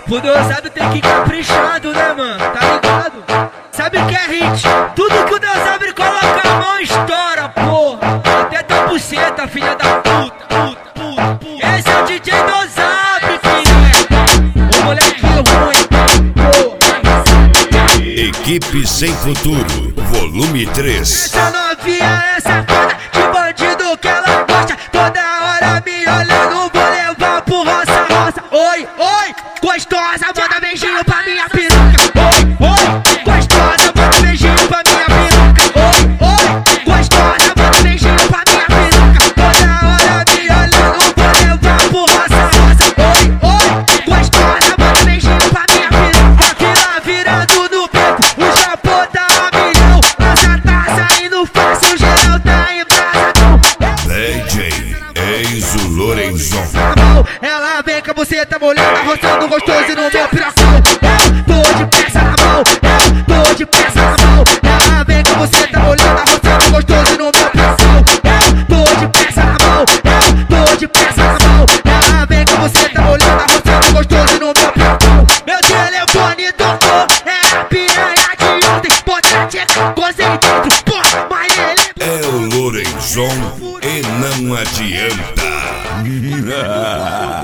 Quando eu sabe tem que ir caprichado, né, mano? Tá ligado? Sabe o que é hit? Tudo que o Deus abre, coloca a mão e estoura, porra. Até tua buceta, filha da puta, puta, puta, puta. Esse é o DJ Deus abre, filha. O moleque ruim, porra. Equipe Sem Futuro, volume 3. Essa novinha é safada, de bandido que ela gosta. Toda hora me olhando, vou levar pro roça, roça. Oi, oi, gostosa, manda beijinho pra minha piroca. Oi, oi, gostosa, manda beijinho pra minha piroca. Oi, oi, gostosa, manda beijinho pra minha piroca. Toda hora me olhando, vou levar pro roça, roça. Oi, oi, gostosa, manda beijinho pra minha piroca. Aquela virando no beco, o japô tá a milhão. Essa tá saindo fácil, geral tá em brasa. DJ Enzo Lorenzon. Ela vem com a buceta molhada, roçando gostoso no meu pirocão. Eu tô de peça na mão, eu tô de peça na mão. Ela vem com a buceta molhada, roçando gostoso no meu pirocão. Eu tô de peça na mão, eu tô de peça na mão. Ela vem com a buceta molhada, roçando gostoso no meu pirocão. Meu telefone tocou, é a piranha de ontem. Bota a tcheca, gozei dentro, porra, mas ele É o Lorenzon e não adianta.